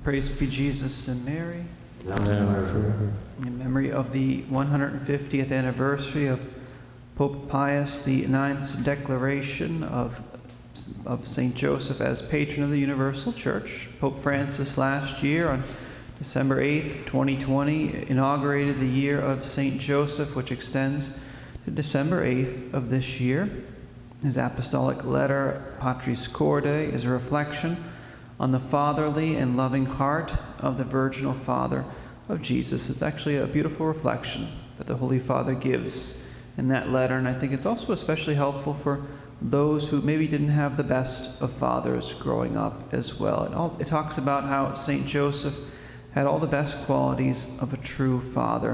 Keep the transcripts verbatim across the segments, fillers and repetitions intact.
Praise be Jesus and Mary. Now and ever forever. In memory of the one hundred fiftieth anniversary of Pope Pius the ninth's declaration of, of Saint Joseph as patron of the Universal Church, Pope Francis last year on December eighth, twenty twenty, inaugurated the year of Saint Joseph, which extends to December eighth of this year. His apostolic letter, Patris Corde, is a reflection on the fatherly and loving heart of the virginal father of Jesus. It's actually a beautiful reflection that the Holy Father gives in that letter, and I think it's also especially helpful for those who maybe didn't have the best of fathers growing up as well. It, all, it talks about how Saint Joseph had all the best qualities of a true father.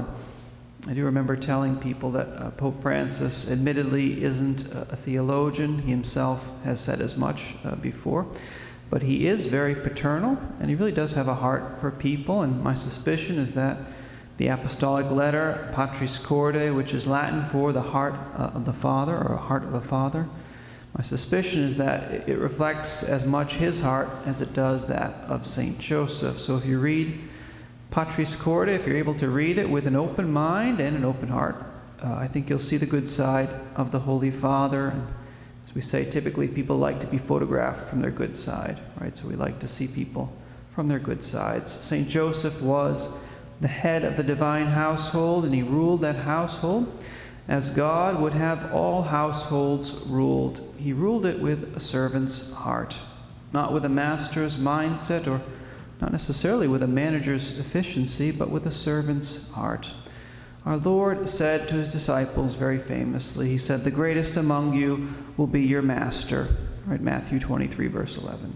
I do remember telling people that uh, Pope Francis admittedly isn't a, a theologian. He himself has said as much uh, before. But he is very paternal, and he really does have a heart for people. And my suspicion is that the apostolic letter, Patris Corde, which is Latin for the heart uh, of the Father, or a heart of a father, my suspicion is that it reflects as much his heart as it does that of Saint Joseph. So if you read Patris Corde, if you're able to read it with an open mind and an open heart, uh, I think you'll see the good side of the Holy Father. And as we say, typically people like to be photographed from their good side, right? So we like to see people from their good sides. Saint Joseph was the head of the divine household, and he ruled that household as God would have all households ruled. He ruled it with a servant's heart, not with a master's mindset, or not necessarily with a manager's efficiency, but with a servant's heart. Our Lord said to his disciples very famously, he said, "The greatest among you will be your master." Right, Matthew twenty-three, verse eleven.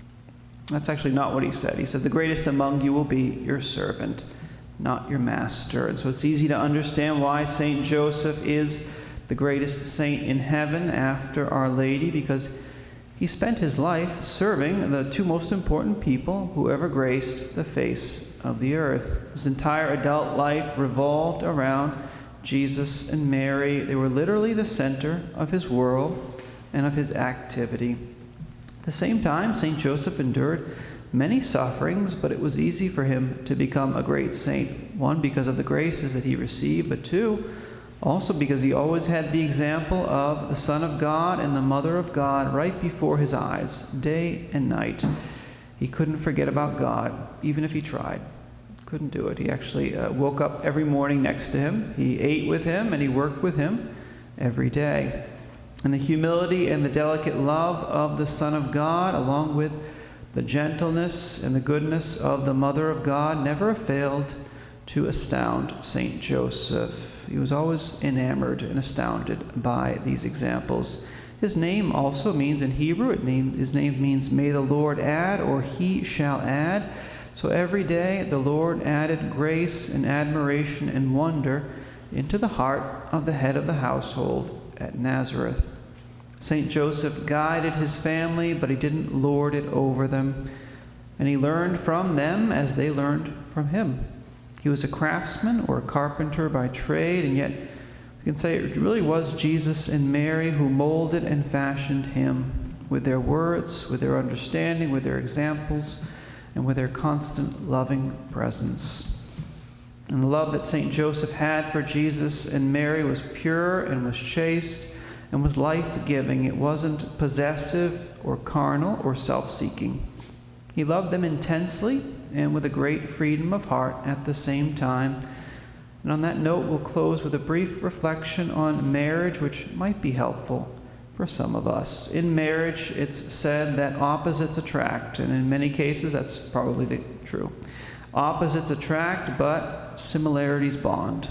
That's actually not what he said. He said, "The greatest among you will be your servant, not your master." And so it's easy to understand why Saint Joseph is the greatest saint in heaven after Our Lady, because he spent his life serving the two most important people who ever graced the face of the earth. His entire adult life revolved around Jesus and Mary. They were literally the center of his world and of his activity. At the same time, Saint Joseph endured many sufferings, but it was easy for him to become a great saint. One, because of the graces that he received, but two, also because he always had the example of the Son of God and the Mother of God right before his eyes, day and night. He couldn't forget about God, even if he tried. Couldn't do it. He actually uh, woke up every morning next to him. He ate with him, and he worked with him every day. And the humility and the delicate love of the Son of God, along with the gentleness and the goodness of the Mother of God, never failed to astound Saint Joseph. He was always enamored and astounded by these examples. His name also means, in Hebrew, it named, his name means, "May the Lord add," or "He shall add." So every day the Lord added grace and admiration and wonder into the heart of the head of the household at Nazareth. Saint Joseph guided his family, but he didn't lord it over them. And he learned from them as they learned from him. He was a craftsman or a carpenter by trade, and yet we can say it really was Jesus and Mary who molded and fashioned him with their words, with their understanding, with their examples, and with their constant loving presence. And the love that Saint Joseph had for Jesus and Mary was pure and was chaste and was life-giving. It wasn't possessive or carnal or self-seeking. He loved them intensely and with a great freedom of heart at the same time. And on that note, we'll close with a brief reflection on marriage, which might be helpful for some of us. In marriage, it's said that opposites attract, and in many cases, that's probably the, true. Opposites attract, but similarities bond.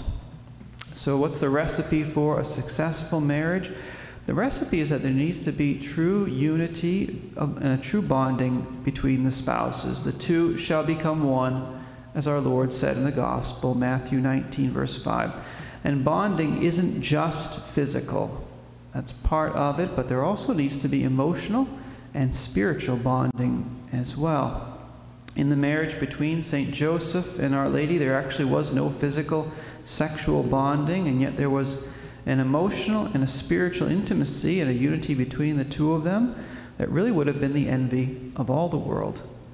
So what's the recipe for a successful marriage? The recipe is that there needs to be true unity of, and a true bonding between the spouses. The two shall become one, as our Lord said in the Gospel, Matthew nineteen, verse five. And bonding isn't just physical. That's part of it, but there also needs to be emotional and spiritual bonding as well. In the marriage between Saint Joseph and Our Lady, there actually was no physical sexual bonding, and yet there was an emotional and a spiritual intimacy and a unity between the two of them that really would have been the envy of all the world.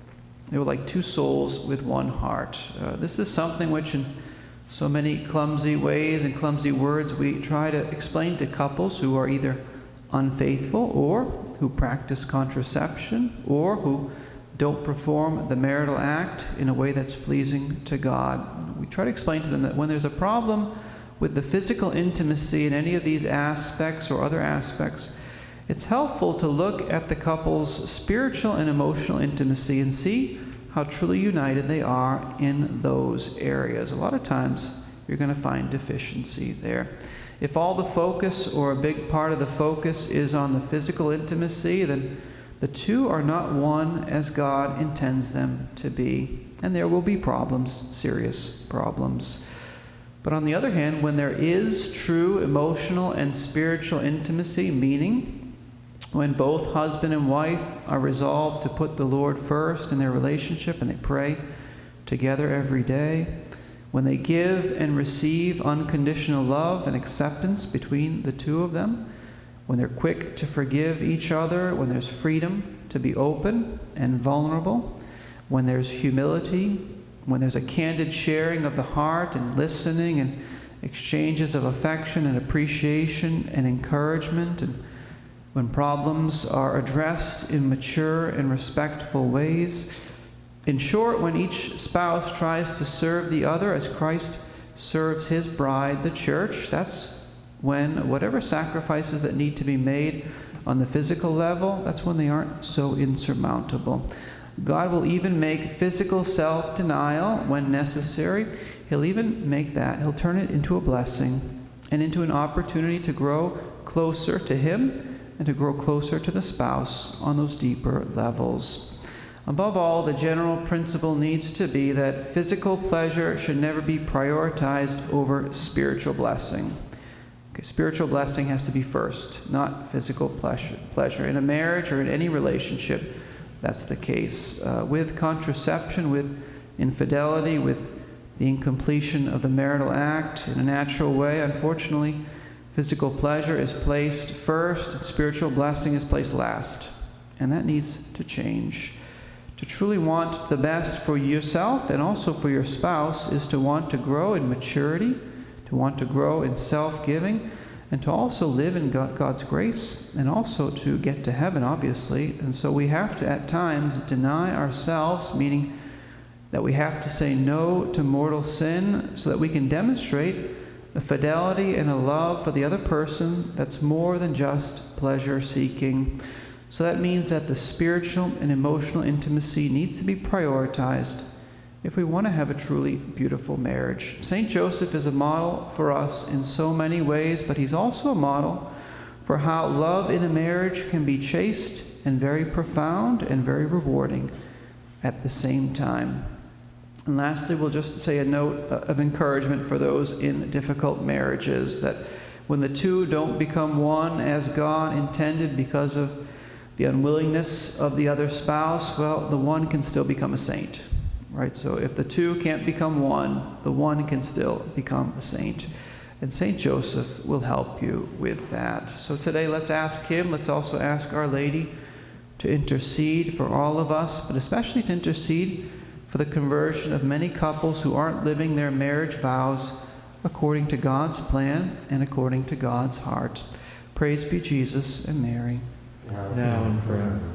They were like two souls with one heart. Uh, this is something which in so many clumsy ways and clumsy words we try to explain to couples who are either unfaithful or who practice contraception or who don't perform the marital act in a way that's pleasing to God. We try to explain to them that when there's a problem with the physical intimacy in any of these aspects or other aspects, it's helpful to look at the couple's spiritual and emotional intimacy and see how truly united they are in those areas. A lot of times you're going to find deficiency there. If all the focus or a big part of the focus is on the physical intimacy, then the two are not one as God intends them to be. And there will be problems, serious problems. But on the other hand, when there is true emotional and spiritual intimacy, meaning when both husband and wife are resolved to put the Lord first in their relationship and they pray together every day, when they give and receive unconditional love and acceptance between the two of them, when they're quick to forgive each other, when there's freedom to be open and vulnerable, when there's humility, when there's a candid sharing of the heart and listening and exchanges of affection and appreciation and encouragement, and when problems are addressed in mature and respectful ways. In short, when each spouse tries to serve the other as Christ serves his bride, the church, that's when whatever sacrifices that need to be made on the physical level, that's when they aren't so insurmountable. God will even make physical self-denial when necessary. He'll even make that. He'll turn it into a blessing and into an opportunity to grow closer to Him and to grow closer to the spouse on those deeper levels. Above all, the general principle needs to be that physical pleasure should never be prioritized over spiritual blessing. Okay, spiritual blessing has to be first, not physical pleasure. pleasure. In a marriage or in any relationship, that's the case. Uh, with contraception, with infidelity, with the incompletion of the marital act in a natural way, unfortunately, physical pleasure is placed first and spiritual blessing is placed last. And that needs to change. To truly want the best for yourself and also for your spouse is to want to grow in maturity, to want to grow in self-giving, and to also live in God's grace, and also to get to heaven, obviously. And so we have to, at times, deny ourselves, meaning that we have to say no to mortal sin so that we can demonstrate a fidelity and a love for the other person that's more than just pleasure-seeking. So that means that the spiritual and emotional intimacy needs to be prioritized if we want to have a truly beautiful marriage. Saint Joseph is a model for us in so many ways, but he's also a model for how love in a marriage can be chaste and very profound and very rewarding at the same time. And lastly, we'll just say a note of encouragement for those in difficult marriages, that when the two don't become one as God intended because of the unwillingness of the other spouse, well, the one can still become a saint. Right, so if the two can't become one, the one can still become a saint. And Saint Joseph will help you with that. So today let's ask him, let's also ask Our Lady to intercede for all of us, but especially to intercede for the conversion of many couples who aren't living their marriage vows according to God's plan and according to God's heart. Praise be Jesus and Mary. Now and forever.